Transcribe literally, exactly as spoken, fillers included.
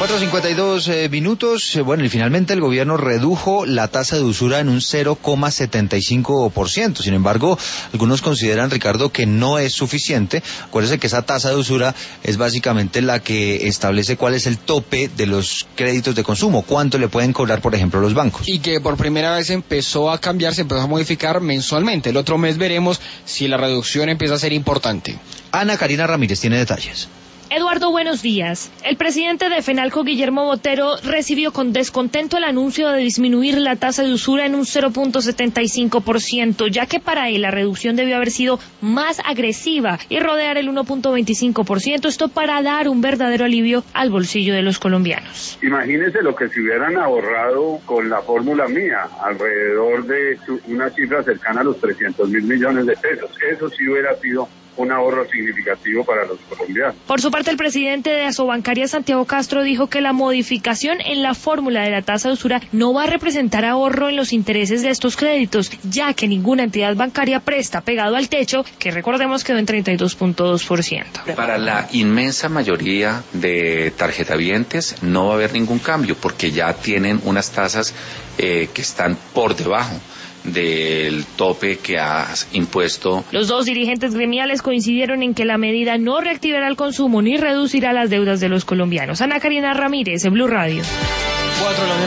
cuatro cincuenta y dos eh, minutos. Bueno, y finalmente el gobierno redujo la tasa de usura en un cero coma setenta y cinco por ciento. Sin embargo, algunos consideran, Ricardo, que no es suficiente. Acuérdese que esa tasa de usura es básicamente la que establece cuál es el tope de los créditos de consumo, cuánto le pueden cobrar, por ejemplo, los bancos. Y que por primera vez empezó a cambiar, se empezó a modificar mensualmente. El otro mes veremos si la reducción empieza a ser importante. Ana Karina Ramírez tiene detalles. Eduardo, buenos días. El presidente de FENALCO, Guillermo Botero, recibió con descontento el anuncio de disminuir la tasa de usura en un cero punto setenta y cinco por ciento, ya que para él la reducción debió haber sido más agresiva y rodear el uno punto veinticinco por ciento, esto para dar un verdadero alivio al bolsillo de los colombianos. Imagínense lo que se hubieran ahorrado con la fórmula mía, alrededor de una cifra cercana a los trescientos mil millones de pesos. Eso sí hubiera sido un ahorro significativo para los colombianos. Por su parte, el presidente de Asobancaria, Santiago Castro, dijo que la modificación en la fórmula de la tasa de usura no va a representar ahorro en los intereses de estos créditos, ya que ninguna entidad bancaria presta pegado al techo, que recordemos quedó en treinta y dos punto dos por ciento. Para la inmensa mayoría de tarjetavientes no va a haber ningún cambio, porque ya tienen unas tasas eh, que están por debajo del tope que ha impuesto. Los dos dirigentes gremiales coincidieron en que la medida no reactivará el consumo ni reducirá las deudas de los colombianos. Ana Karina Ramírez, en Blue Radio.